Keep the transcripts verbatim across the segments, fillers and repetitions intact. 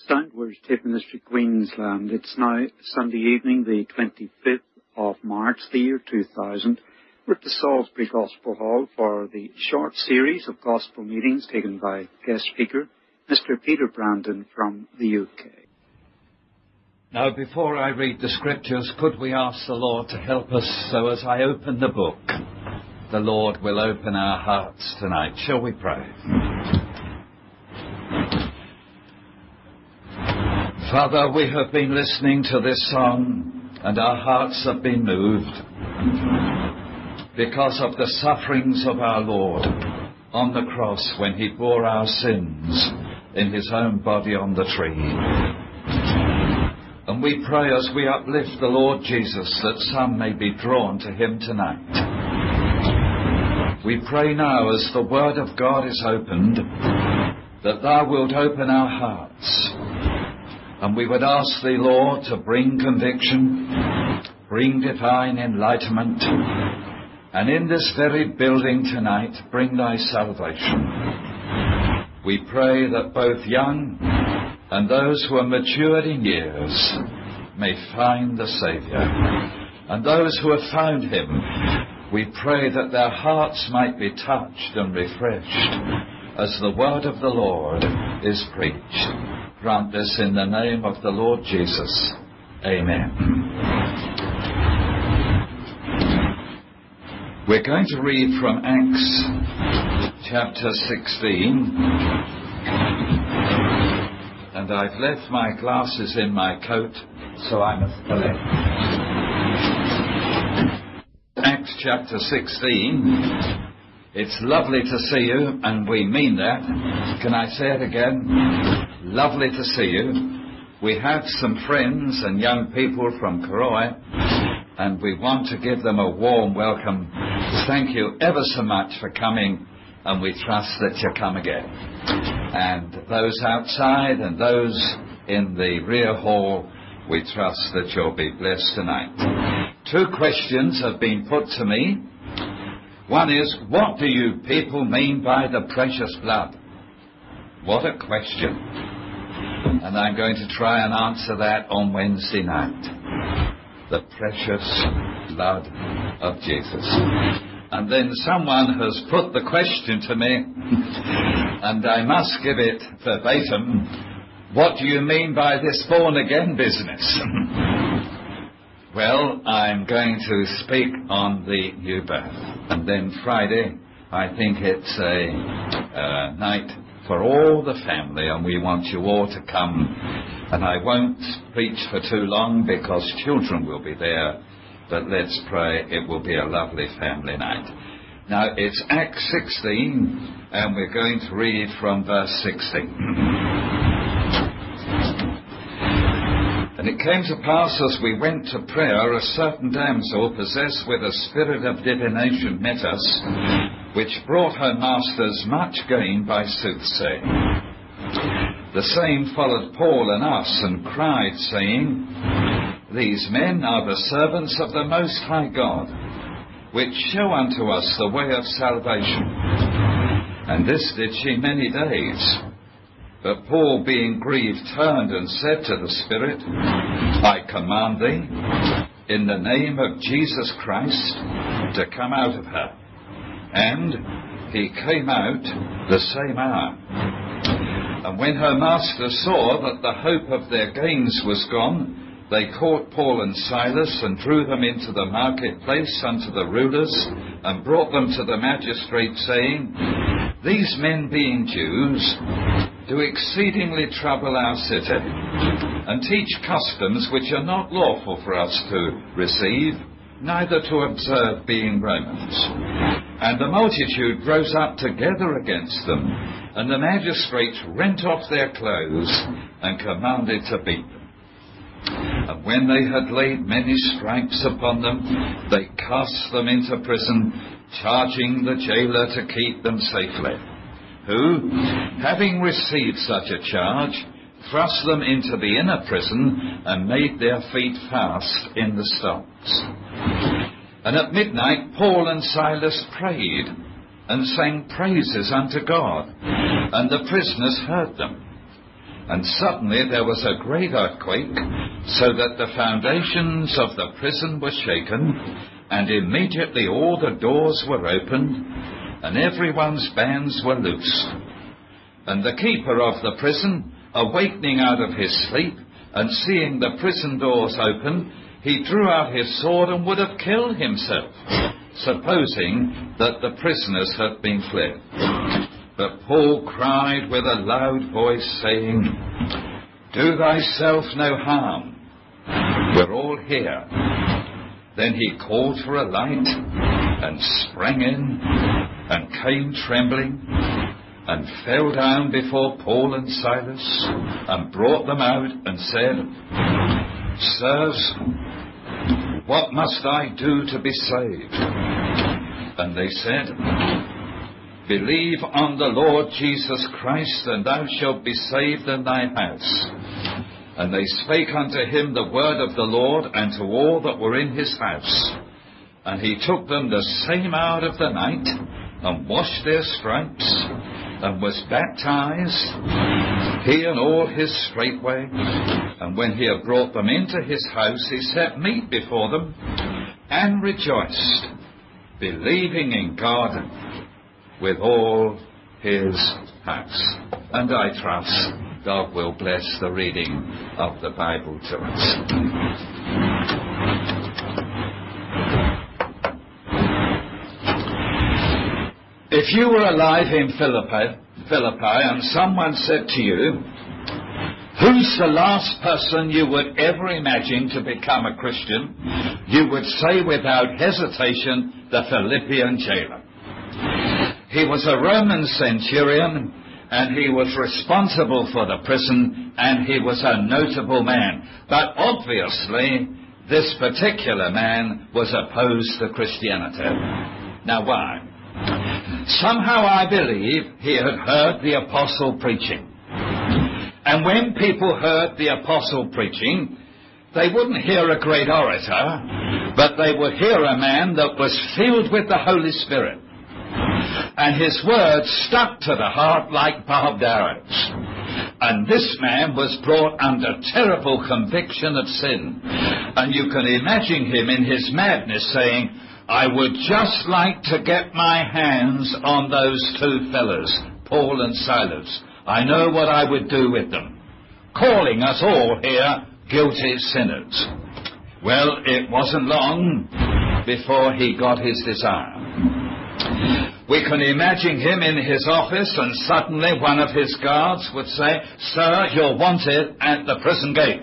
Soundwords Tape Ministry, Queensland. It's now Sunday evening, the twenty-fifth of March, the year two thousand. We're at the Salisbury Gospel Hall for the short series of gospel meetings taken by guest speaker, Mister Peter Brandon from the U K. Now, before I read the scriptures, could we ask the Lord to help us so as I open the book, the Lord will open our hearts tonight. Shall we pray? Father, we have been listening to this song and our hearts have been moved because of the sufferings of our Lord on the cross when he bore our sins in his own body on the tree. And we pray as we uplift the Lord Jesus that some may be drawn to him tonight. We pray now as the word of God is opened that thou wilt open our hearts. And we would ask thee, Lord, to bring conviction, bring divine enlightenment, and in this very building tonight, bring thy salvation. We pray that both young and those who are matured in years may find the Saviour. And those who have found him, we pray that their hearts might be touched and refreshed as the word of the Lord is preached. Grant this in the name of the Lord Jesus. Amen. We're going to read from Acts chapter sixteen. And I've left my glasses in my coat, so I must collect. Acts chapter sixteen. It's lovely to see you, and we mean that. Can I say it again? Lovely to see you. We have some friends and young people from Karoi, and we want to give them a warm welcome. Thank you ever so much for coming, and we trust that you come again. And those outside and those in the rear hall, we trust that you'll be blessed tonight. Two questions have been put to me. One is, what do you people mean by the precious blood? What a question. And I'm going to try and answer that on Wednesday night. The precious blood of Jesus. And then someone has put the question to me, and I must give it verbatim. What do you mean by this born-again business? Well, I'm going to speak on the new birth. And then Friday, I think it's a uh, night for all the family, and we want you all to come. And I won't preach for too long because children will be there, but let's pray it will be a lovely family night. Now, it's Acts sixteen, and we're going to read from verse sixteen. And it came to pass as we went to prayer, a certain damsel possessed with a spirit of divination met us, which brought her masters much gain by soothsaying. The same followed Paul and us, and cried, saying, These men are the servants of the Most High God, which show unto us the way of salvation. And this did she many days. But Paul, being grieved, turned and said to the Spirit, I command thee, in the name of Jesus Christ, to come out of her. And he came out the same hour. And when her masters saw that the hope of their gains was gone, they caught Paul and Silas and drew them into the marketplace unto the rulers and brought them to the magistrate, saying, These men, being Jews, do exceedingly trouble our city, and teach customs which are not lawful for us to receive, neither to observe, being Romans. And the multitude rose up together against them, and the magistrates rent off their clothes, and commanded to beat them. And when they had laid many stripes upon them, they cast them into prison, charging the jailer to keep them safely, who, having received such a charge, thrust them into the inner prison and made their feet fast in the stocks. And at midnight Paul and Silas prayed and sang praises unto God, and the prisoners heard them. And suddenly there was a great earthquake, so that the foundations of the prison were shaken, and immediately all the doors were opened, and everyone's bands were loosed. And the keeper of the prison, awakening out of his sleep, and seeing the prison doors open, he drew out his sword and would have killed himself, supposing that the prisoners had been fled. But Paul cried with a loud voice, saying, "Do thyself no harm. We're all here." Then he called for a light, and sprang in, and came trembling, and fell down before Paul and Silas, and brought them out, and said, "Sirs, what must I do to be saved?" And they said, "Believe on the Lord Jesus Christ, and thou shalt be saved in thy house." And they spake unto him the word of the Lord, and to all that were in his house. And he took them the same hour of the night, and washed their stripes, and was baptized, he and all his straightway. And when he had brought them into his house, he set meat before them, and rejoiced, believing in God with all his house. And I trust God will bless the reading of the Bible to us. If you were alive in Philippi, Philippi and someone said to you, "Who's the last person you would ever imagine to become a Christian?" you would say without hesitation, the Philippian jailer. He was a Roman centurion, and he was responsible for the prison, and he was a notable man. But obviously, this particular man was opposed to Christianity. Now, why? Somehow I believe he had heard the apostle preaching. And when people heard the apostle preaching, they wouldn't hear a great orator, but they would hear a man that was filled with the Holy Spirit. And his words stuck to the heart like barbed arrows. And this man was brought under terrible conviction of sin. And you can imagine him in his madness saying, "I would just like to get my hands on those two fellas, Paul and Silas. I know what I would do with them," calling us all here guilty sinners. Well, it wasn't long before he got his desire. We can imagine him in his office, and suddenly one of his guards would say, "Sir, you're wanted at the prison gate."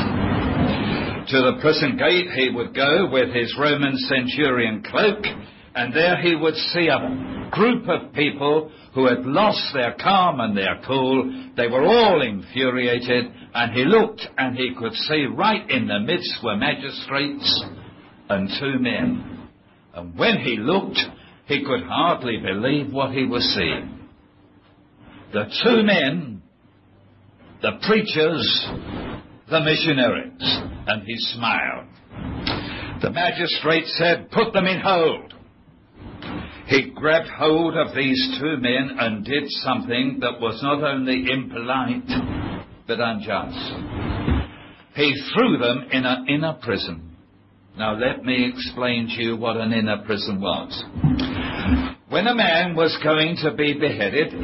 To the prison gate he would go with his Roman centurion cloak, and there he would see a group of people who had lost their calm and their cool. They were all infuriated, and he looked and he could see right in the midst were magistrates and two men. And when he looked, he could hardly believe what he was seeing. The two men, the preachers, the missionaries. And he smiled. The magistrate said, "Put them in hold." He grabbed hold of these two men and did something that was not only impolite, but unjust. He threw them in an inner prison. Now let me explain to you what an inner prison was. When a man was going to be beheaded,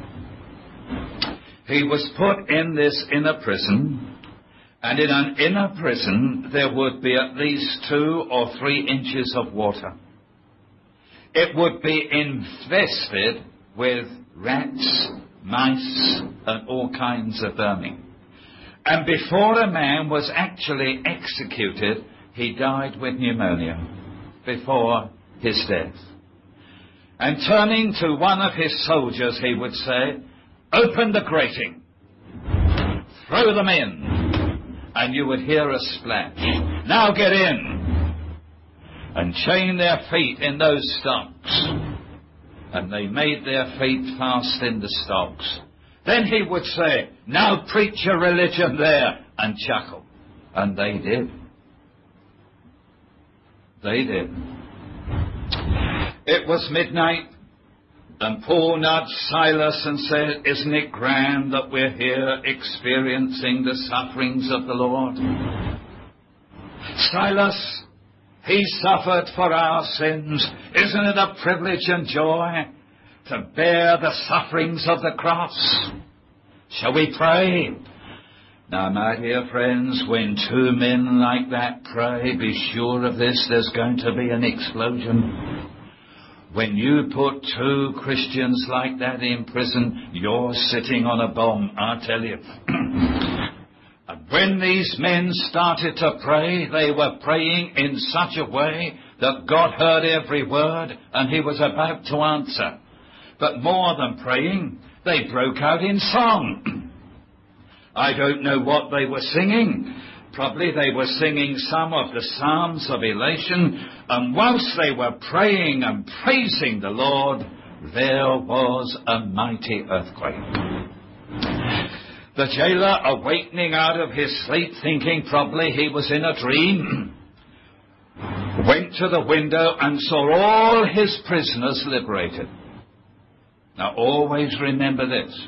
he was put in this inner prison. And in an inner prison, there would be at least two or three inches of water. It would be infested with rats, mice, and all kinds of vermin. And before a man was actually executed, he died with pneumonia before his death. And turning to one of his soldiers, he would say, "Open the grating, throw them in." And you would hear a splash. "Now get in." And chain their feet in those stocks. And they made their feet fast in the stocks. Then he would say, "Now preach your religion there," and chuckle. And they did. They did. It was midnight. And Paul nudged Silas and said, isn't it grand that we're here experiencing the sufferings of the Lord? Silas, he suffered for our sins. Isn't it a privilege and joy to bear the sufferings of the cross? Shall we pray? Now, my dear friends, when two men like that pray, be sure of this, there's going to be an explosion. When you put two Christians like that in prison, you're sitting on a bomb, I tell you. And when these men started to pray, they were praying in such a way that God heard every word and he was about to answer. But more than praying, they broke out in song. I don't know what they were singing. Probably they were singing some of the Psalms of elation. And whilst they were praying and praising the Lord, there was a mighty earthquake. The jailer, awakening out of his sleep, thinking probably he was in a dream, went to the window and saw all his prisoners liberated. Now always remember this.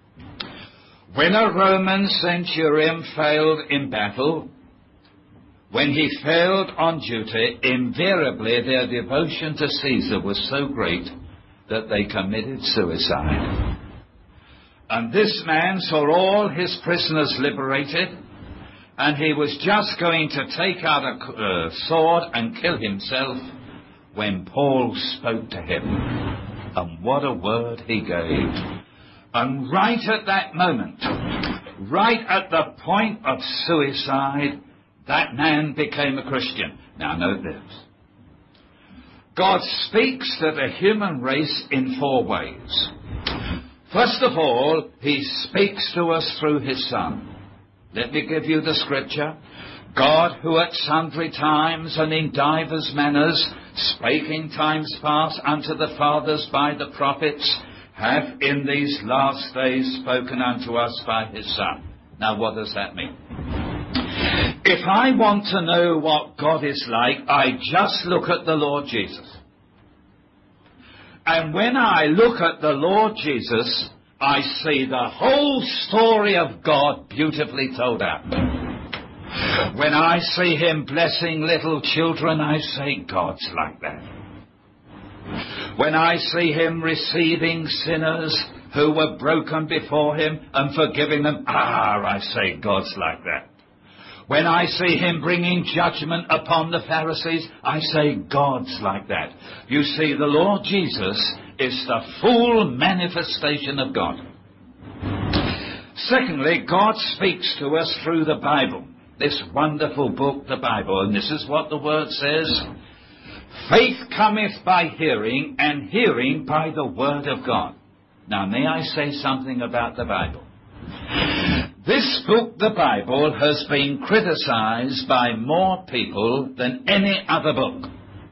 When a Roman centurion failed in battle, when he failed on duty, invariably their devotion to Caesar was so great that they committed suicide. And this man saw all his prisoners liberated, and he was just going to take out a uh, sword and kill himself when Paul spoke to him. And what a word he gave. And right at that moment, right at the point of suicide, that man became a Christian. Now note this. God speaks to the human race in four ways. First of all, he speaks to us through his Son. Let me give you the scripture. God, who at sundry times and in divers manners spake in times past unto the fathers by the prophets, hath in these last days spoken unto us by his Son. Now what does that mean? If I want to know what God is like, I just look at the Lord Jesus. And when I look at the Lord Jesus, I see the whole story of God beautifully told out. When I see him blessing little children, I say, God's like that. When I see him receiving sinners who were broken before him and forgiving them, ah, I say, God's like that. When I see him bringing judgment upon the Pharisees, I say, God's like that. You see, the Lord Jesus is the full manifestation of God. Secondly, God speaks to us through the Bible, this wonderful book, the Bible. And this is what the Word says. Faith cometh by hearing, and hearing by the Word of God. Now, may I say something about the Bible? This book, the Bible, has been criticized by more people than any other book.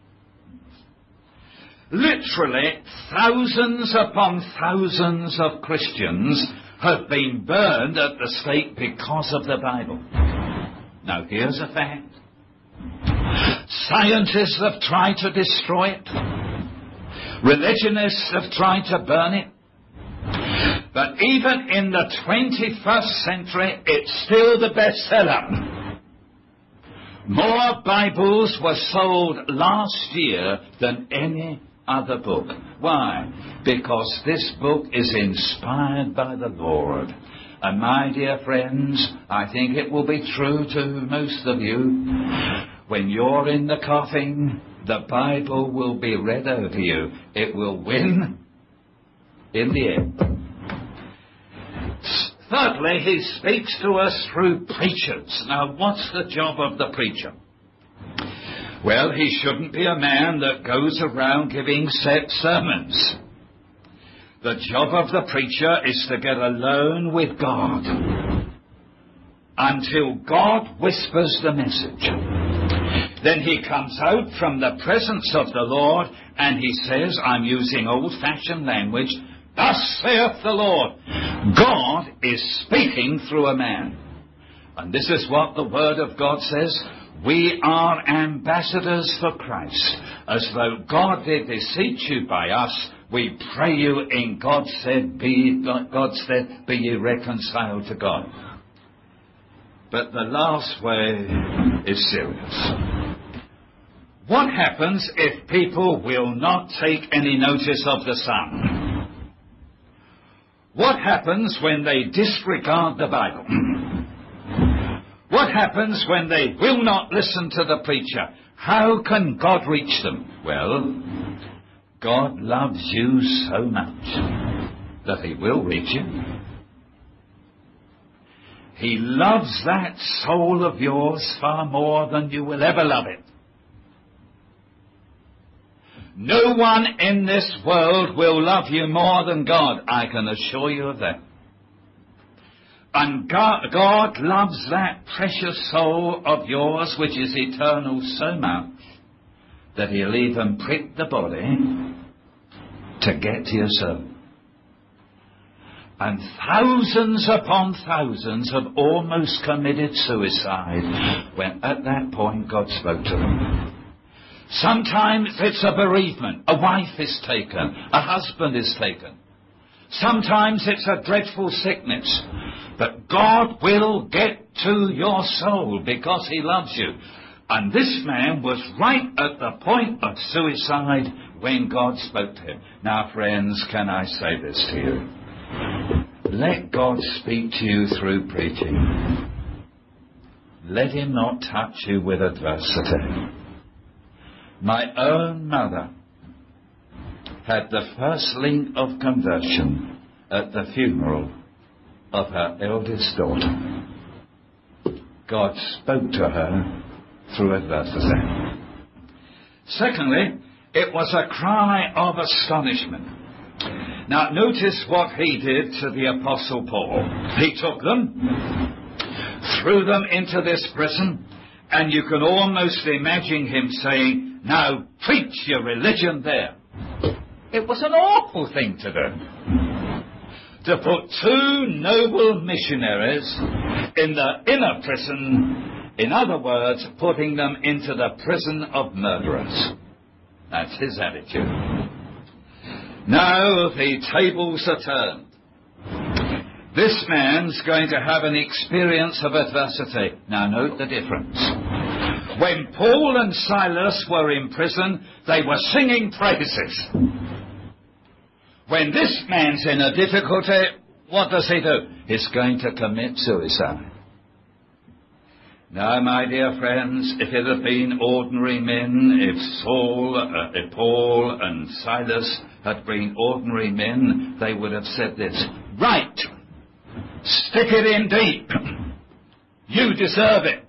Literally, thousands upon thousands of Christians have been burned at the stake because of the Bible. Now, here's a fact. Scientists have tried to destroy it. Religionists have tried to burn it. But even in the twenty-first century, it's still the bestseller. More Bibles were sold last year than any other book. Why? Because this book is inspired by the Lord. And my dear friends, I think it will be true to most of you. When you're in the coffin, the Bible will be read over you. It will win in the end. Thirdly, he speaks to us through preachers. Now, what's the job of the preacher? Well, he shouldn't be a man that goes around giving set sermons. The job of the preacher is to get alone with God until God whispers the message. Then he comes out from the presence of the Lord and he says, I'm using old-fashioned language, thus saith the Lord. God is speaking through a man. And this is what the Word of God says. We are ambassadors for Christ, as though God did beseech you by us, We pray you in God's stead, be, God's stead, be ye reconciled to God. But the last way is serious. What happens if people will not take any notice of the sun? What happens when they disregard the Bible? What happens when they will not listen to the preacher? How can God reach them? Well, God loves you so much that he will reach you. He loves that soul of yours far more than you will ever love it. No one in this world will love you more than God. I can assure you of that. And God, God loves that precious soul of yours, which is eternal, so much that he'll even prick the body to get to your soul. And thousands upon thousands have almost committed suicide when at that point God spoke to them. Sometimes it's a bereavement. A wife is taken. A husband is taken. Sometimes it's a dreadful sickness. But God will get to your soul because he loves you. And this man was right at the point of suicide when God spoke to him. Now, friends, can I say this to you? Let God speak to you through preaching. Let him not touch you with adversity. My own mother had the first link of conversion at the funeral of her eldest daughter. God spoke to her through adversity. Secondly, it was a cry of astonishment. Now, notice what he did to the Apostle Paul. He took them, threw them into this prison, and you can almost imagine him saying, now preach your religion there. It was an awful thing to do. To put two noble missionaries in the inner prison, in other words, putting them into the prison of murderers. That's his attitude. Now the tables are turned. This man's going to have an experience of adversity. Now note the difference. When Paul and Silas were in prison, they were singing praises. When this man's in a difficulty, what does he do? He's going to commit suicide. Now, my dear friends, if it had been ordinary men, if Saul, uh, if Paul and Silas had been ordinary men, they would have said this, right, stick it in deep. You deserve it.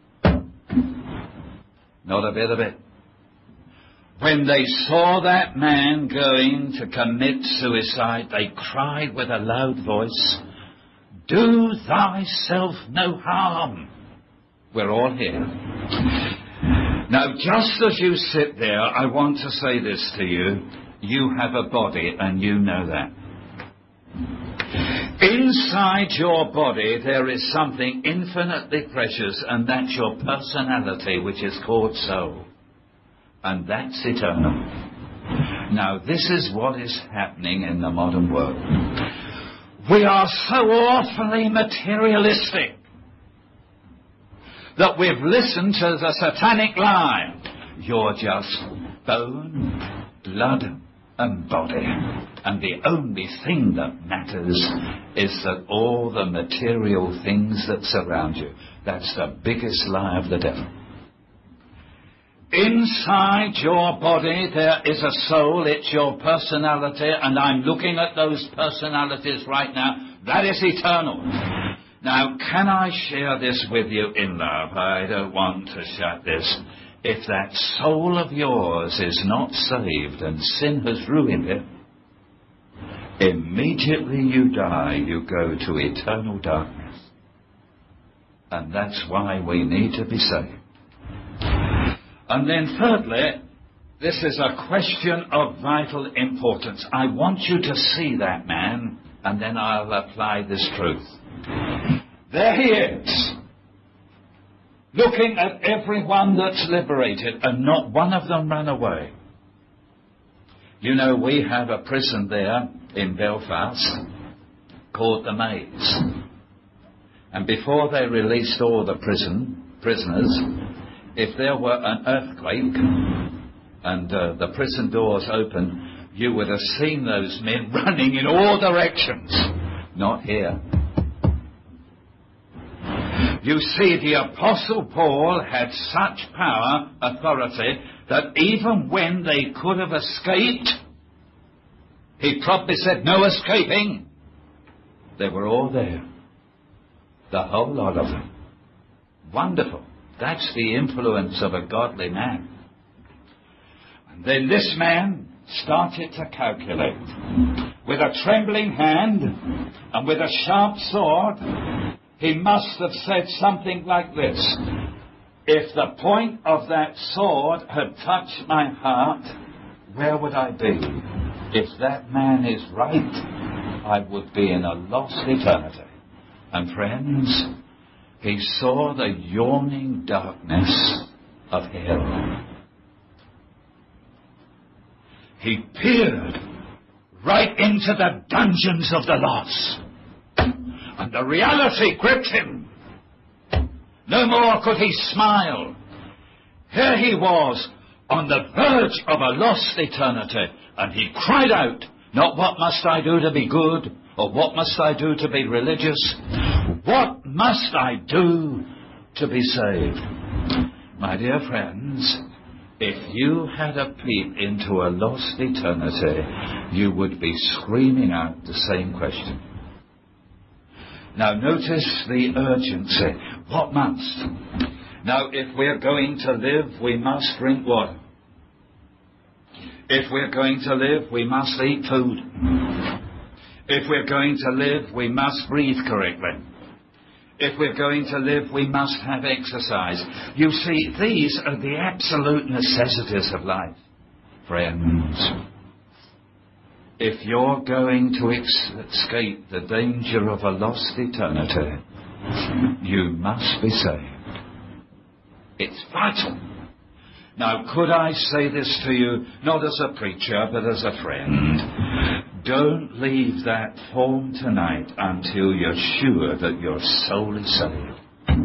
Not a bit of it. When they saw that man going to commit suicide, they cried with a loud voice, do thyself no harm. We're all here. Now, just as you sit there, I want to say this to you. You have a body, and you know that. Inside your body, there is something infinitely precious, and that's your personality, which is called soul. And that's eternal. Now, this is what is happening in the modern world. We are so awfully materialistic that we've listened to the satanic lie. You're just bone, blood, and body. And the only thing that matters is that all the material things that surround you. That's the biggest lie of the devil. Inside your body there is a soul, it's your personality, and I'm looking at those personalities right now. That is eternal. Now, can I share this with you in love? I don't want to shut this. If that soul of yours is not saved and sin has ruined it, immediately you die, you go to eternal darkness. And that's why we need to be saved. And then thirdly, this is a question of vital importance. I want you to see that man, and then I'll apply this truth. There he is, looking at everyone that's liberated, and not one of them ran away. You know, we have a prison there in Belfast called the Maze. And before they released all the prison prisoners, if there were an earthquake and uh, the prison doors open, you would have seen those men running in all directions. Not here. You see, the Apostle Paul had such power, authority, that even when they could have escaped, he probably said, no escaping. They were all there. The whole lot of them. Wonderful. That's the influence of a godly man. And then this man started to calculate. With a trembling hand and with a sharp sword, he must have said something like this. If the point of that sword had touched my heart, where would I be? If that man is right, I would be in a lost eternity. And friends, he saw the yawning darkness of hell. He peered right into the dungeons of the lost. And the reality gripped him. No more could he smile. Here he was on the verge of a lost eternity. And he cried out, not what must I do to be good, or what must I do to be religious? What must I do to be saved? My dear friends, if you had a peep into a lost eternity, you would be screaming out the same question. Now notice the urgency. What must? Now if we're going to live, we must drink water. If we're going to live, we must eat food. If we're going to live, we must breathe correctly. If we're going to live, we must have exercise. You see, these are the absolute necessities of life. Friends, if you're going to ex- escape the danger of a lost eternity, you must be saved. It's vital. Now, could I say this to you, not as a preacher, but as a friend? Don't leave that form tonight until you're sure that your soul is saved.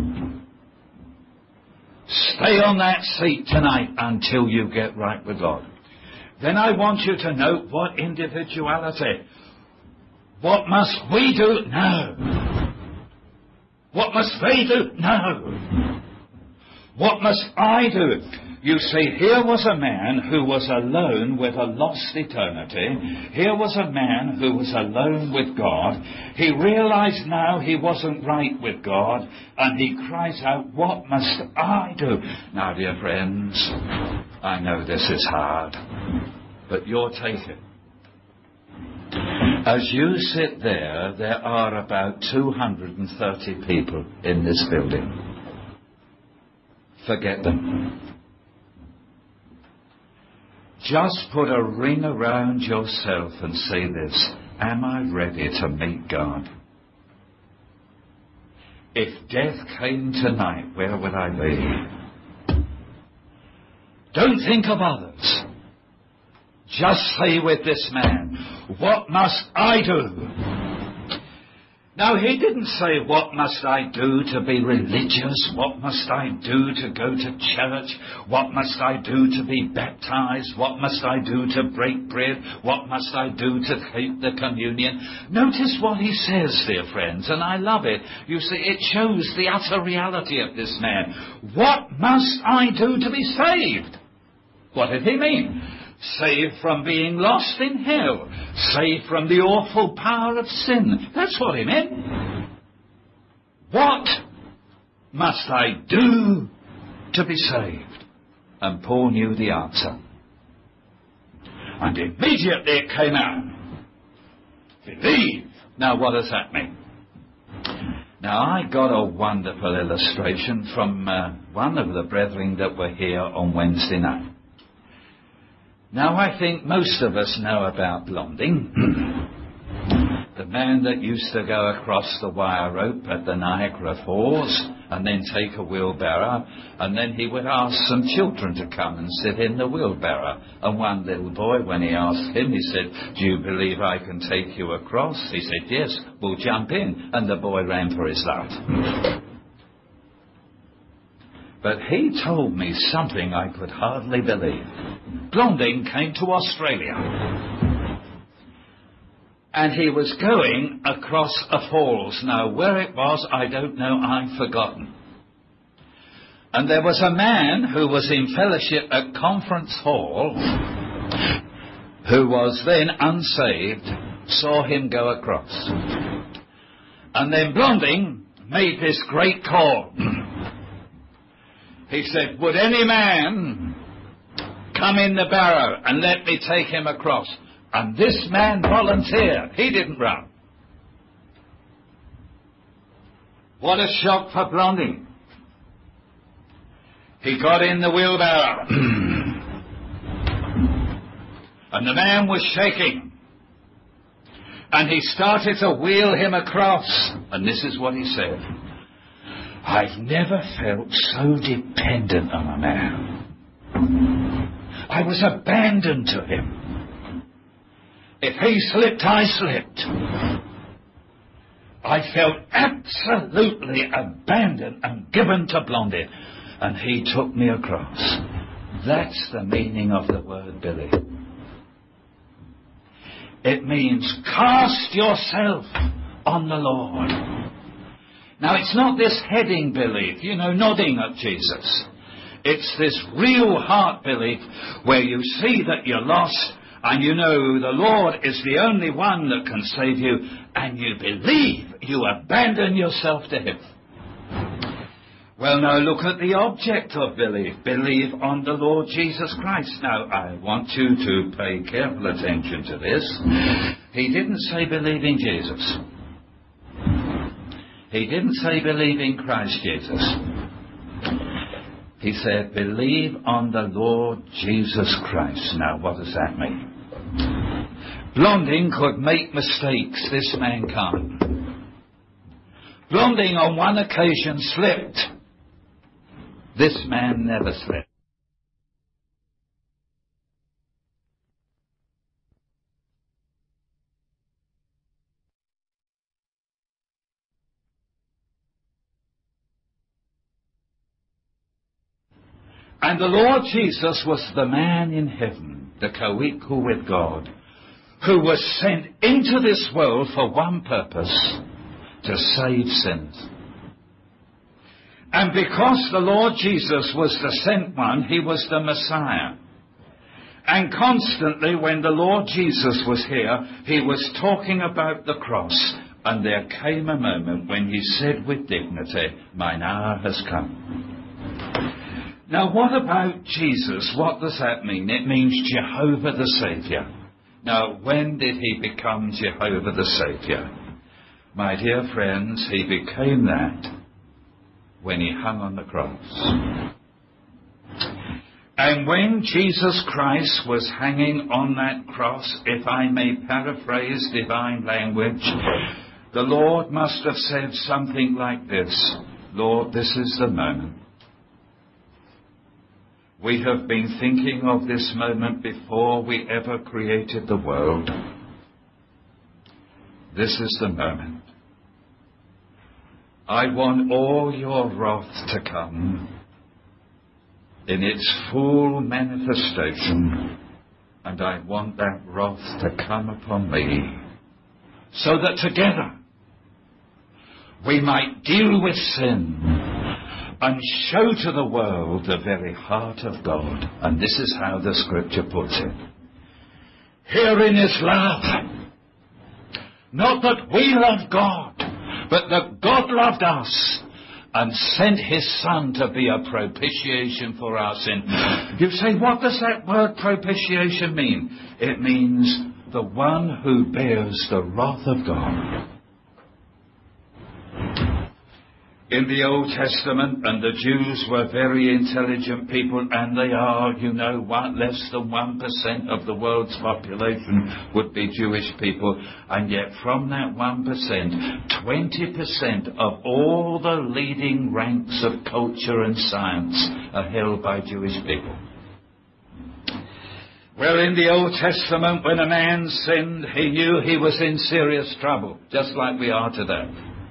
Stay on that seat tonight until you get right with God. Then I want you to note what individuality. What must we do? No. What must they do? No. What must I do? You see, here was a man who was alone with a lost eternity. Here was a man who was alone with God. He realized now he wasn't right with God, and he cries out, what must I do? Now, dear friends, I know this is hard, but you'll take it. As you sit there, there are about two hundred thirty people in this building. Forget them. Just put a ring around yourself and say this, am I ready to meet God? If death came tonight, where would I be? Don't think of others. Just say with this man, what must I do? Now, he didn't say, what must I do to be religious? What must I do to go to church? What must I do to be baptized? What must I do to break bread? What must I do to take the communion? Notice what he says, dear friends, and I love it. You see, it shows the utter reality of this man. What must I do to be saved? What did he mean? Saved from being lost in hell. Saved from the awful power of sin. That's what he meant. What must I do to be saved? And Paul knew the answer. And immediately it came out. Believe. Now what does that mean? Now I got a wonderful illustration from uh, one of the brethren that were here on Wednesday night. Now, I think most of us know about blonding. The man that used to go across the wire rope at the Niagara Falls and then take a wheelbarrow, and then he would ask some children to come and sit in the wheelbarrow. And one little boy, when he asked him, he said, "Do you believe I can take you across?" He said, "Yes, we'll jump in." And the boy ran for his life. But he told me something I could hardly believe. Blondin came to Australia. And he was going across a falls. Now, where it was, I don't know, I've forgotten. And there was a man who was in fellowship at Conference Hall, who was then unsaved, saw him go across. And then Blondin made this great call. He said, "Would any man come in the barrow and let me take him across?" And this man volunteered. He didn't run. What a shock for Blondin. He got in the wheelbarrow. And the man was shaking. And he started to wheel him across. And this is what he said: "I've never felt so dependent on a man. I was abandoned to him. If he slipped, I slipped. I felt absolutely abandoned and given to Blondin, and he took me across." That's the meaning of the word, Billy. It means cast yourself on the Lord. Now, it's not this heading belief, you know, nodding at Jesus. It's this real heart belief where you see that you're lost, and you know the Lord is the only one that can save you, and you believe, you abandon yourself to him. Well, now look at the object of belief. Believe on the Lord Jesus Christ. Now, I want you to pay careful attention to this. He didn't say believe in Jesus. He didn't say believe in Christ Jesus. He said believe on the Lord Jesus Christ. Now, what does that mean? Blondin could make mistakes. This man can't. Blondin on one occasion slipped. This man never slipped. And the Lord Jesus was the man in heaven, the co-equal with God, who was sent into this world for one purpose: to save sinners. And because the Lord Jesus was the sent one, he was the Messiah. And constantly when the Lord Jesus was here, he was talking about the cross. And there came a moment when he said with dignity, "Mine hour has come." Now, what about Jesus? What does that mean? It means Jehovah the Saviour. Now, when did he become Jehovah the Saviour? My dear friends, he became that when he hung on the cross. And when Jesus Christ was hanging on that cross, if I may paraphrase divine language, the Lord must have said something like this: "Lord, this is the moment. We have been thinking of this moment before we ever created the world. This is the moment. I want all your wrath to come in its full manifestation, and I want that wrath to come upon me, so that together we might deal with sin and show to the world the very heart of God." And this is how the Scripture puts it: "Herein is love, not that we love God, but that God loved us and sent his Son to be a propitiation for our sin." You say, what does that word propitiation mean? It means the one who bears the wrath of God. In the Old Testament, and the Jews were very intelligent people, and they are, you know, one, less than one percent of the world's population would be Jewish people, and yet from that one percent, twenty percent of all the leading ranks of culture and science are held by Jewish people. Well, in the Old Testament, when a man sinned, he knew he was in serious trouble, just like we are today.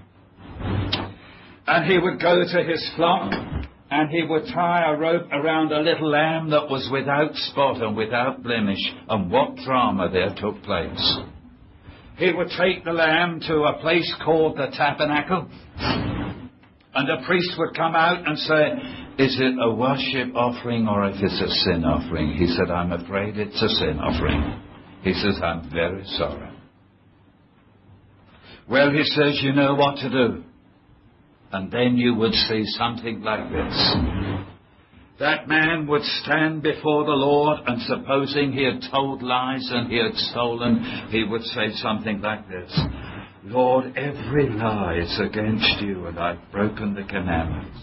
And he would go to his flock, and he would tie a rope around a little lamb that was without spot and without blemish. And what drama there took place. He would take the lamb to a place called the tabernacle, and the priest would come out and say, is it a worship offering or if it's a sin offering? He said, I'm afraid it's a sin offering. He says, I'm very sorry. Well, he says, you know what to do. And then you would see something like this. That man would stand before the Lord, and supposing he had told lies and he had stolen, he would say something like this. Lord, every lie is against you, and I've broken the commandments.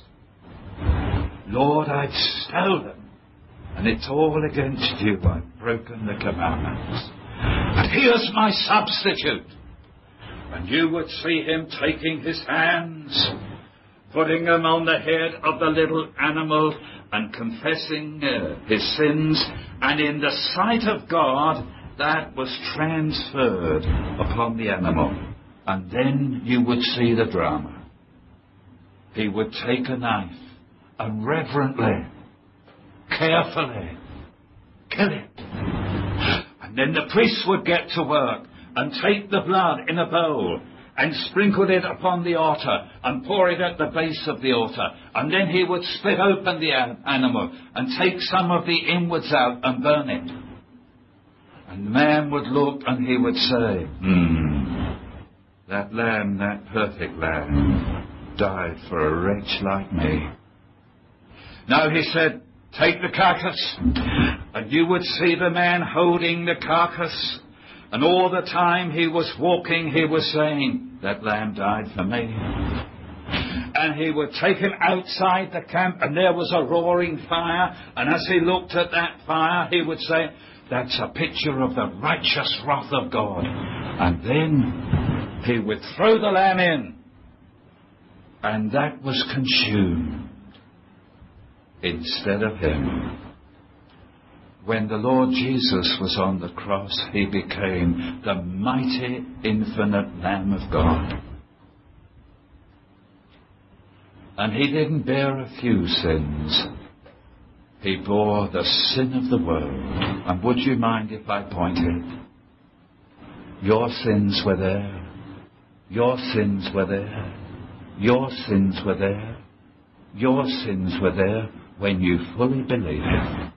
Lord, I've stolen, and it's all against you. I've broken the commandments. And here's my substitute. And you would see him taking his hands, putting them on the head of the little animal and confessing uh, his sins. And in the sight of God, that was transferred upon the animal. And then you would see the drama. He would take a knife and reverently, carefully kill it. And then the priest would get to work and take the blood in a bowl and sprinkle it upon the altar and pour it at the base of the altar. And then he would split open the animal and take some of the inwards out and burn it. And the man would look and he would say, hmm, that lamb, that perfect lamb, died for a wretch like me. Now he said, take the carcass. And you would see the man holding the carcass. And all the time he was walking, he was saying, that lamb died for me. And he would take him outside the camp, and there was a roaring fire. And as he looked at that fire, he would say, that's a picture of the righteous wrath of God. And then he would throw the lamb in, and that was consumed instead of him. When the Lord Jesus was on the cross, he became the mighty, infinite Lamb of God. And he didn't bear a few sins. He bore the sin of the world. And would you mind if I pointed? Your sins were there. Your sins were there. Your sins were there. Your sins were there when you fully believed it.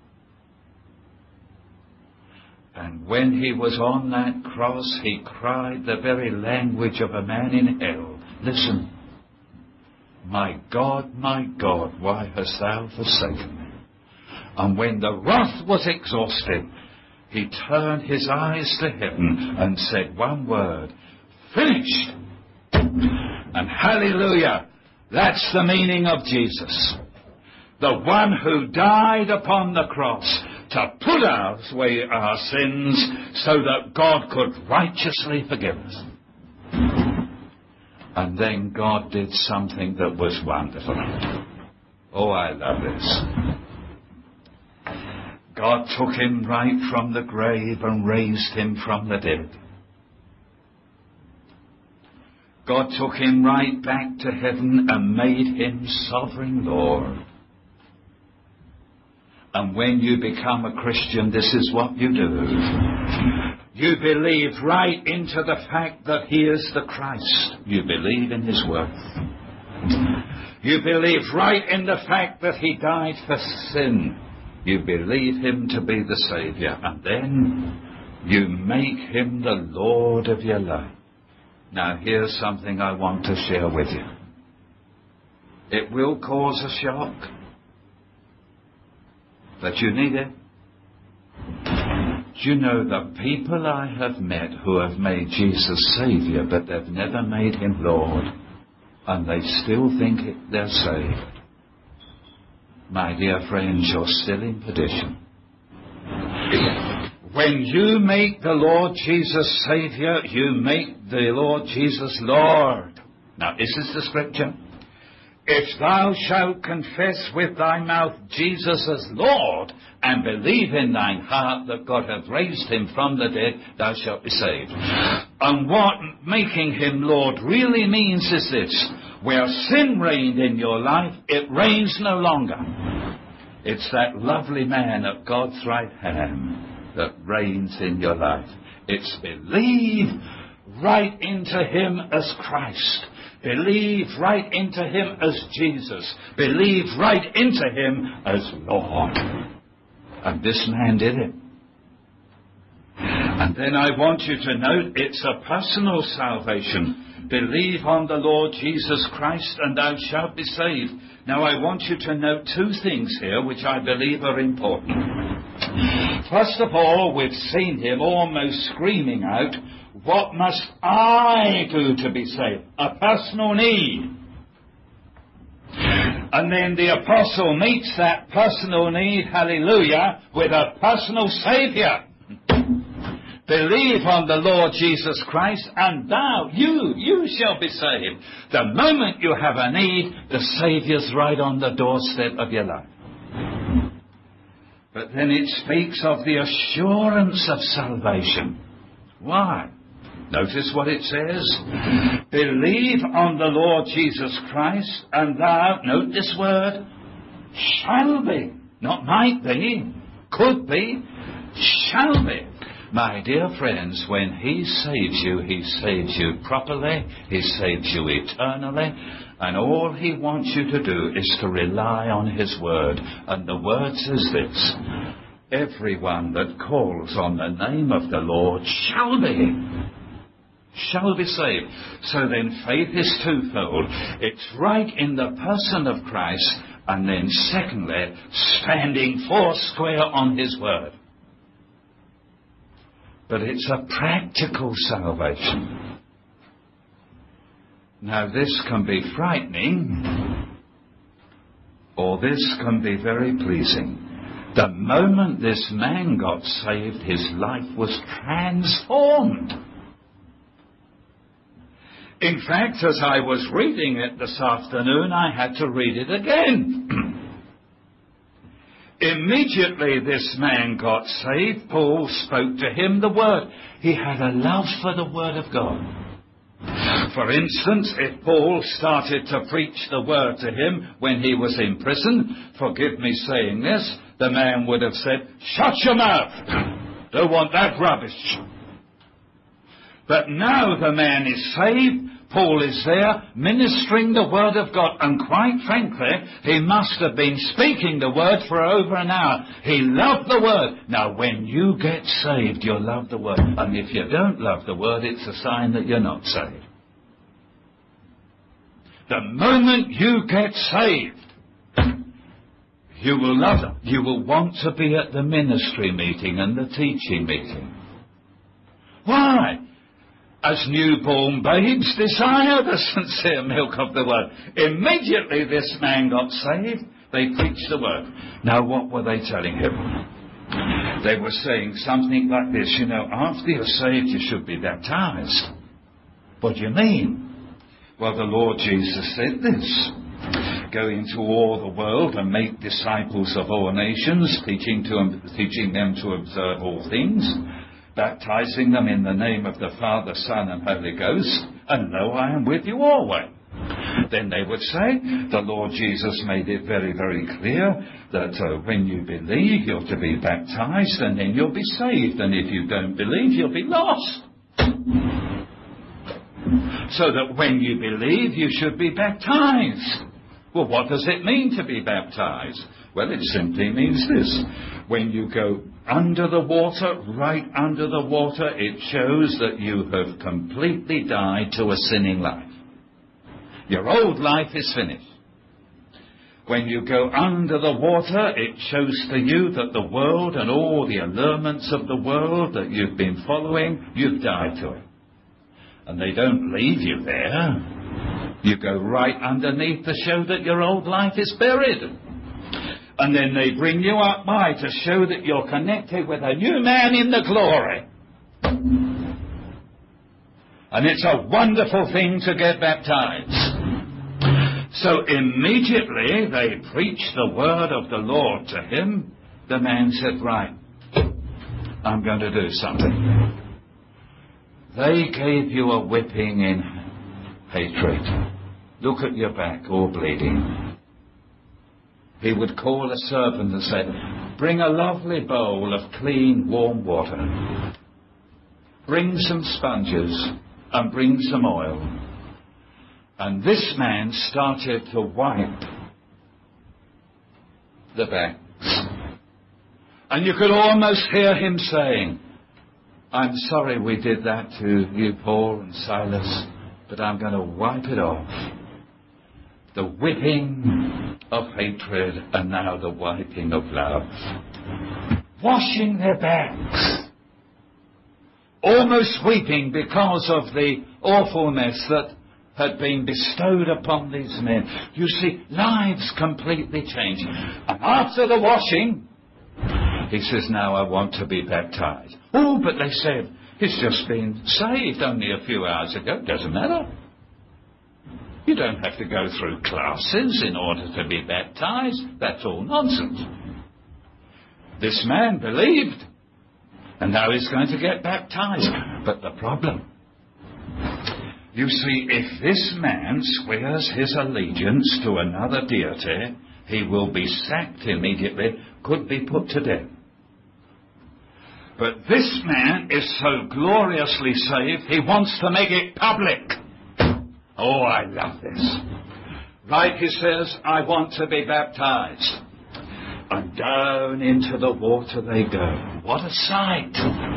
And when he was on that cross, he cried the very language of a man in hell. Listen, my God, my God, why hast thou forsaken me? And when the wrath was exhausted, he turned his eyes to heaven and said one word, finished. And hallelujah, that's the meaning of Jesus. The one who died upon the cross to put away our sins so that God could righteously forgive us. And then God did something that was wonderful. Oh, I love this. God took him right from the grave and raised him from the dead. God took him right back to heaven and made him sovereign Lord. And when you become a Christian, this is what you do. You believe right into the fact that he is the Christ. You believe in his worth. You believe right in the fact that he died for sin. You believe him to be the Saviour. And then you make him the Lord of your life. Now here's something I want to share with you. It will cause a shock. But you need it. Do you know the people I have met who have made Jesus Saviour, but they've never made him Lord? and they still think it, they're saved. My dear friends, you're still in perdition. When you make the Lord Jesus Saviour, you make the Lord Jesus Lord. Now, this is the scripture. If thou shalt confess with thy mouth Jesus as Lord, and believe in thine heart that God hath raised him from the dead, thou shalt be saved. And what making him Lord really means is this: where sin reigned in your life, it reigns no longer. It's that lovely man at God's right hand that reigns in your life. It's believe right into him as Christ. Believe right into him as Jesus. Believe right into him as Lord. And this man did it. And then I want you to note it's a personal salvation. Believe on the Lord Jesus Christ and thou shalt be saved. Now I want you to note two things here which I believe are important. First of all, we've seen him almost screaming out, what must I do to be saved? A personal need. And then the apostle meets that personal need, hallelujah, with a personal Saviour. Believe on the Lord Jesus Christ, and thou, you, you shall be saved. The moment you have a need, the Saviour's right on the doorstep of your life. But then it speaks of the assurance of salvation. Why? Notice what it says. Believe on the Lord Jesus Christ, and thou, note this word, shall be. Not might be, could be, shall be. My dear friends, when he saves you, he saves you properly, he saves you eternally, and all he wants you to do is to rely on his word. And the word says this: everyone that calls on the name of the Lord shall be, shall be saved. So then faith is twofold. It's right in the person of Christ, and then secondly, standing foursquare on his word. But it's a practical salvation. Now this can be frightening, or this can be very pleasing. The moment this man got saved, his life was transformed. In fact, as I was reading it this afternoon, I had to read it again. Immediately this man got saved, Paul spoke to him the word. He had a love for the word of God. For instance, if Paul started to preach the word to him when he was in prison, forgive me saying this, the man would have said, shut your mouth, don't want that rubbish. But now the man is saved, Paul is there ministering the word of God, and quite frankly, he must have been speaking the word for over an hour. He loved the word. Now, when you get saved, you'll love the word. And if you don't love the word, it's a sign that you're not saved. The moment you get saved, you will love it. You will want to be at the ministry meeting and the teaching meeting. Why? As newborn babes desire the sincere milk of the word. Immediately this man got saved, they preached the word. Now what were they telling him? They were saying something like this, you know, after you're saved you should be baptized. What do you mean? Well, the Lord Jesus said this: go into all the world and make disciples of all nations, teaching, to, teaching them to observe all things, baptizing them in the name of the Father, Son, and Holy Ghost, and lo, I am with you always. Then they would say, the Lord Jesus made it very, very clear that uh, when you believe, you're to be baptized, and then you'll be saved. And if you don't believe, you'll be lost. So that when you believe, you should be baptized. Well, what does it mean to be baptized? Well, it simply means this. When you go under the water, right under the water, it shows that you have completely died to a sinning life. Your old life is finished. When you go under the water, it shows to you that the world and all the allurements of the world that you've been following, you've died to it. And they don't leave you there. You go right underneath to show that your old life is buried. And then they bring you up high to show that you're connected with a new man in the glory. And it's a wonderful thing to get baptized. So immediately they preached the word of the Lord to him. The man said, right, I'm going to do something. They gave you a whipping in hatred. Look at your back, all bleeding. He would call a servant and say, bring a lovely bowl of clean, warm water. Bring some sponges and bring some oil. And this man started to wipe the backs. And you could almost hear him saying, I'm sorry we did that to you, Paul and Silas, but I'm going to wipe it off. The whipping of hatred and now the wiping of love. Washing their backs. Almost weeping because of the awfulness that had been bestowed upon these men. You see, lives completely changed. And after the washing, he says, now I want to be baptized. Oh, but they said, he's just been saved only a few hours ago. Doesn't matter. You don't have to go through classes in order to be baptized. That's all nonsense. This man believed, and now he's going to get baptized. But the problem, you see, if this man swears his allegiance to another deity, he will be sacked immediately, could be put to death. But this man is so gloriously saved, he wants to make it public. Oh, I love this. Right, he says, I want to be baptized. And down into the water they go. What a sight.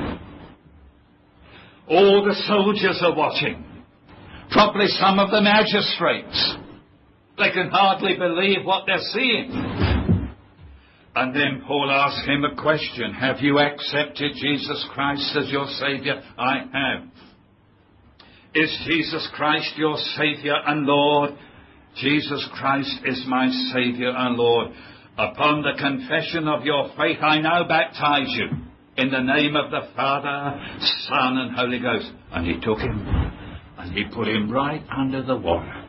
All the soldiers are watching. Probably some of the magistrates. They can hardly believe what they're seeing. And then Paul asks him a question. Have you accepted Jesus Christ as your Saviour? I have. Is Jesus Christ your Saviour and Lord? Jesus Christ is my Saviour and Lord. Upon the confession of your faith, I now baptize you in the name of the Father, Son, and Holy Ghost. And he took him and he put him right under the water.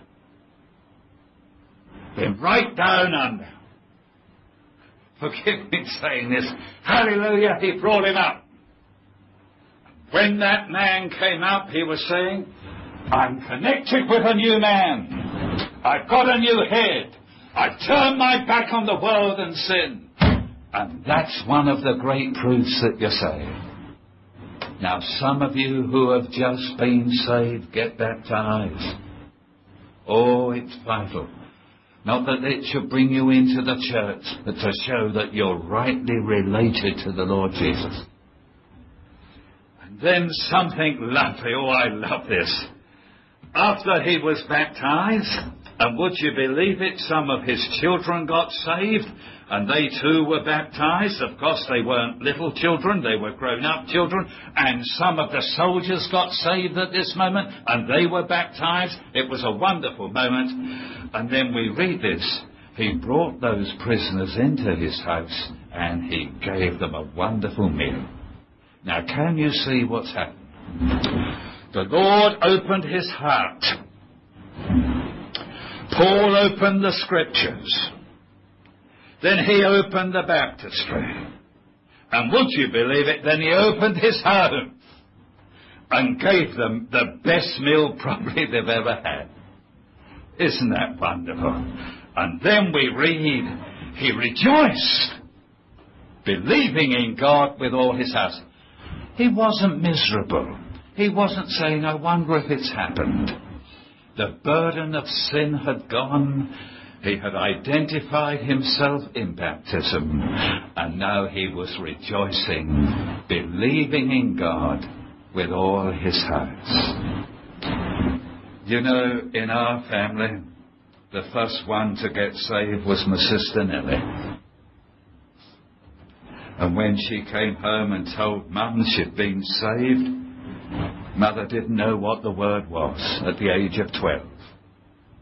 Him right down under. Forgive me saying this. Hallelujah, he brought him up. When that man came up, he was saying, I'm connected with a new man. I've got a new head. I've turned my back on the world and sin. And that's one of the great proofs that you're saved. Now, some of you who have just been saved, get baptized. Oh, it's vital. Not that it should bring you into the church, but to show that you're rightly related to the Lord Jesus. And then something lovely. Oh, I love this. After he was baptized, and would you believe it, some of his children got saved, and they too were baptized. Of course, they weren't little children, they were grown-up children, and some of the soldiers got saved at this moment, and they were baptized. It was a wonderful moment. And then we read this. He brought those prisoners into his house, and he gave them a wonderful meal. Now, can you see what's happened? The Lord opened his heart. Paul opened the scriptures. Then he opened the baptistry. And would you believe it, then he opened his home and gave them the best meal probably they've ever had. Isn't that wonderful? And then we read, he rejoiced, believing in God with all his house. He wasn't miserable. He wasn't saying, I wonder if it's happened. The burden of sin had gone. He had identified himself in baptism. And now he was rejoicing, believing in God with all his heart. You know, in our family, the first one to get saved was my sister Nellie. And when she came home and told Mum she'd been saved, Mother didn't know what the word was at the age of twelve.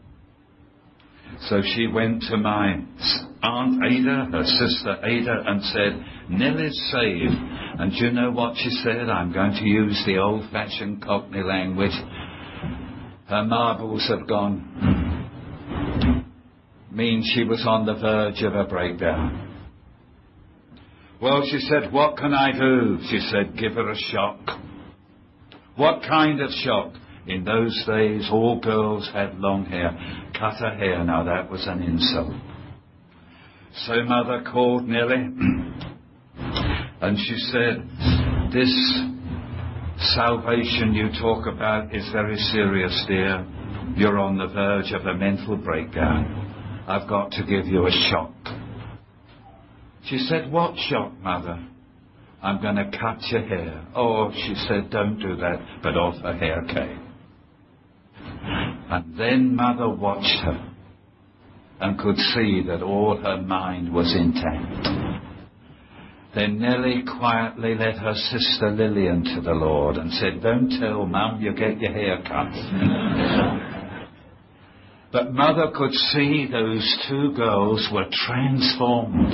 So she went to my Aunt Ada, her sister Ada, and said, Nellie's saved. And do you know what she said? I'm going to use the old-fashioned Cockney language. Her marbles have gone. Means she was on the verge of a breakdown. Well, she said, what can I do? She said, give her a shock. What kind of shock? In those days, all girls had long hair. Cut her hair. Now, that was an insult. So Mother called Nellie, and she said, this salvation you talk about is very serious, dear. You're on the verge of a mental breakdown. I've got to give you a shock. She said, what shock, Mother? I'm going to cut your hair. Oh, she said, don't do that. But off her hair came. And then Mother watched her and could see that all her mind was intact. Then Nellie quietly led her sister Lillian to the Lord and said, don't tell Mum you get your hair cut. But Mother could see those two girls were transformed.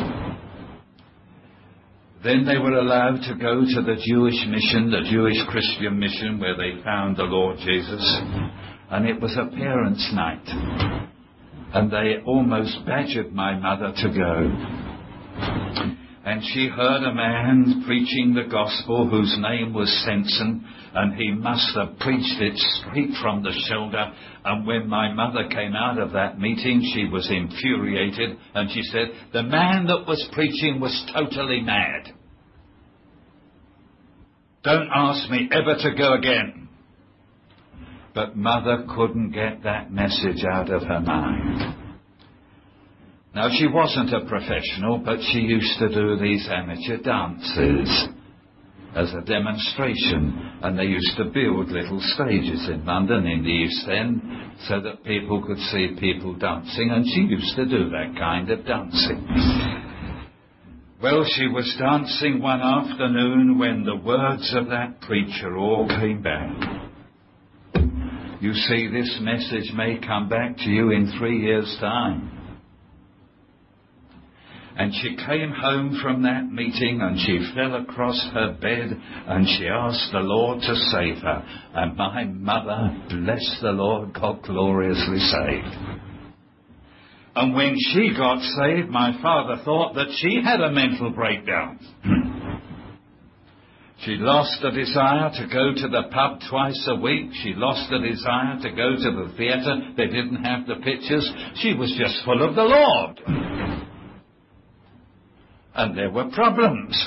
Then they were allowed to go to the Jewish mission, the Jewish Christian mission, where they found the Lord Jesus. And it was a parents' night. And they almost badgered my mother to go. And she heard a man preaching the gospel whose name was Samson, and he must have preached it straight from the shoulder. And when my mother came out of that meeting, she was infuriated, and she said, the man that was preaching was totally mad. Don't ask me ever to go again. But Mother couldn't get that message out of her mind. Now, she wasn't a professional, but she used to do these amateur dances as a demonstration. And they used to build little stages in London, in the East End, so that people could see people dancing. And she used to do that kind of dancing. Well, she was dancing one afternoon when the words of that preacher all came back. You see, this message may come back to you in three years' time. And she came home from that meeting and she fell across her bed and she asked the Lord to save her. And my mother, bless the Lord, got gloriously saved. And when she got saved, my father thought that she had a mental breakdown. She lost the desire to go to the pub twice a week. She lost the desire to go to the theatre. They didn't have the pictures. She was just full of the Lord. And there were problems.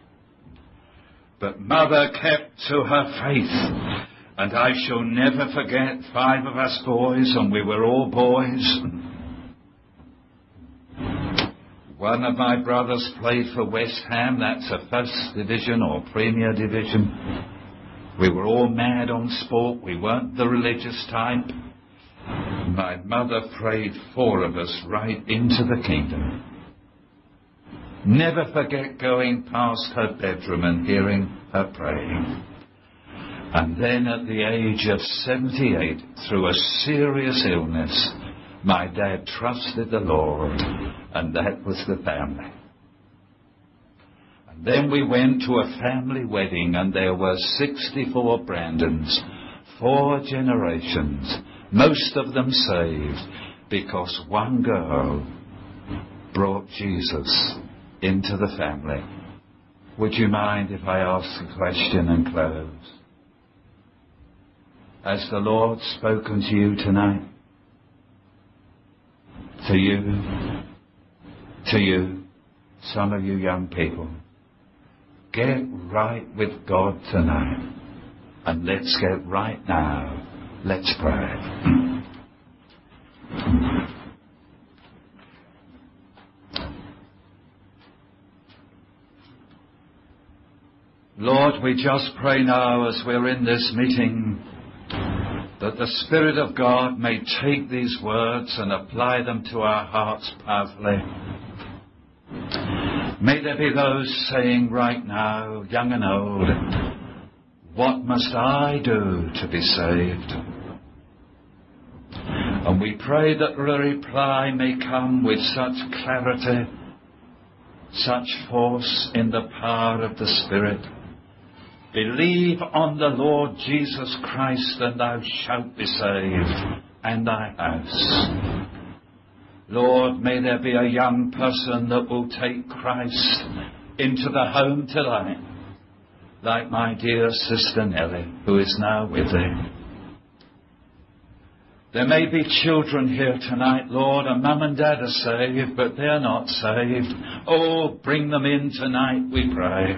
But Mother kept to her faith. And I shall never forget five of us boys, and we were all boys. One of my brothers played for West Ham. That's a first division or Premier Division. We were all mad on sport. We weren't the religious type. My mother prayed four of us right into the kingdom. Never forget going past her bedroom and hearing her praying. And then at the age of seventy-eight, through a serious illness, my dad trusted the Lord, and that was the family. And then we went to a family wedding, and there were sixty-four Brandons, four generations, most of them saved, because one girl brought Jesus into the family. Would you mind if I ask a question and close? Has the Lord spoken to you tonight? To you, to you, some of you young people, get right with God tonight. And let's get right now. Let's pray. Lord, we just pray now as we're in this meeting that the Spirit of God may take these words and apply them to our hearts powerfully. May there be those saying right now, young and old, what must I do to be saved? And we pray that the reply may come with such clarity, such force in the power of the Spirit. Believe on the Lord Jesus Christ, and thou shalt be saved, and thy house. Lord, may there be a young person that will take Christ into the home tonight, like my dear sister Nellie, who is now with thee. There may be children here tonight, Lord, and Mum and Dad are saved, but they're not saved. Oh, bring them in tonight, we pray.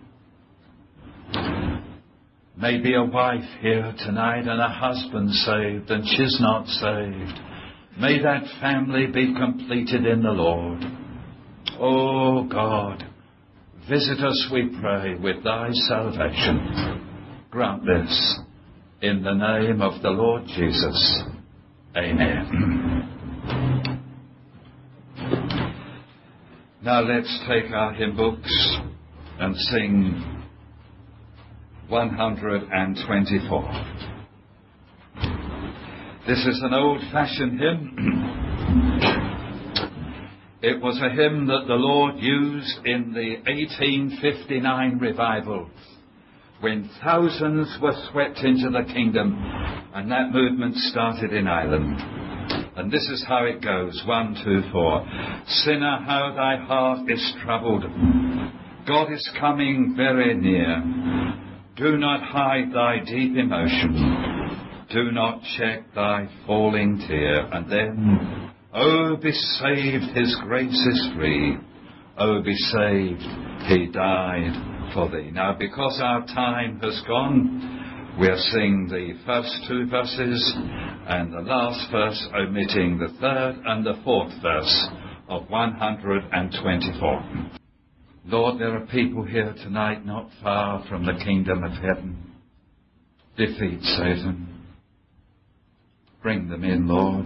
Maybe a wife here tonight and a husband saved and she's not saved. May that family be completed in the Lord. Oh God, visit us, we pray, with thy salvation. Grant this in the name of the Lord Jesus. Amen. Now let's take our hymn books and sing one hundred twenty-four. This is an old-fashioned hymn. It was a hymn that the Lord used in the eighteen fifty-nine revival, when thousands were swept into the kingdom, and that movement started in Ireland. And this is how it goes. One, two, four. Sinner, how thy heart is troubled. God is coming very near. Do not hide thy deep emotion. Do not check thy falling tear. And then, oh, be saved, his grace is free. Oh, be saved, he died for thee. Now, because our time has gone, we'll sing the first two verses and the last verse, omitting the third and the fourth verse of one hundred twenty-four. Lord, there are people here tonight not far from the kingdom of heaven. Defeat Satan. Bring them in, Lord.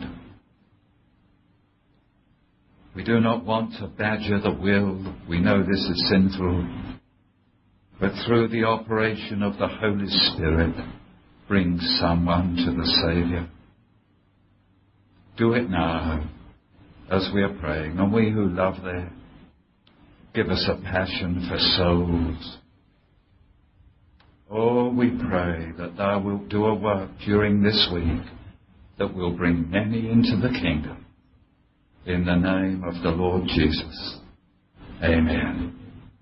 We do not want to badger the will. We know this is sinful. But through the operation of the Holy Spirit, bring someone to the Saviour. Do it now as we are praying. And we who love thee, give us a passion for souls. Oh, we pray that thou wilt do a work during this week that will bring many into the kingdom. In the name of the Lord Jesus. Amen.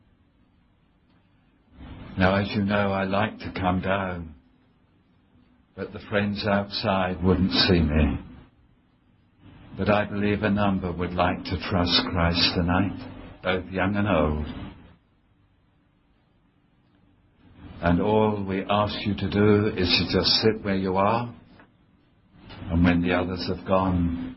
Now, as you know, I like to come down, but the friends outside wouldn't see me. But I believe a number would like to trust Christ tonight, both young and old. And all we ask you to do is to just sit where you are, and when the others have gone,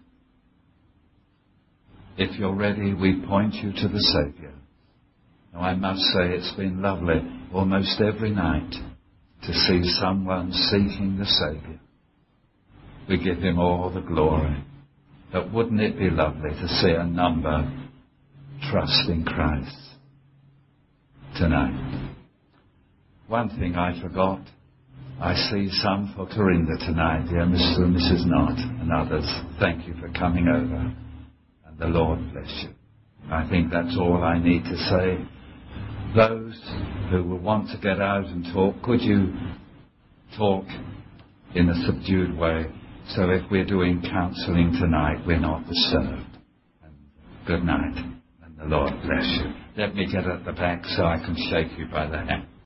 if you're ready, we point you to the Saviour. Now, I must say it's been lovely almost every night to see someone seeking the Saviour. We give him all the glory. But wouldn't it be lovely to see a number trust in Christ tonight? One thing I forgot. I see some for Corinda tonight, dear Mister and Missus Knott, and others. Thank you for coming over. And the Lord bless you. I think that's all I need to say. Those who will want to get out and talk, could you talk in a subdued way? So if we're doing counselling tonight, we're not disturbed. And good night, and the Lord bless you. Let me get at the back so I can shake you by the hand.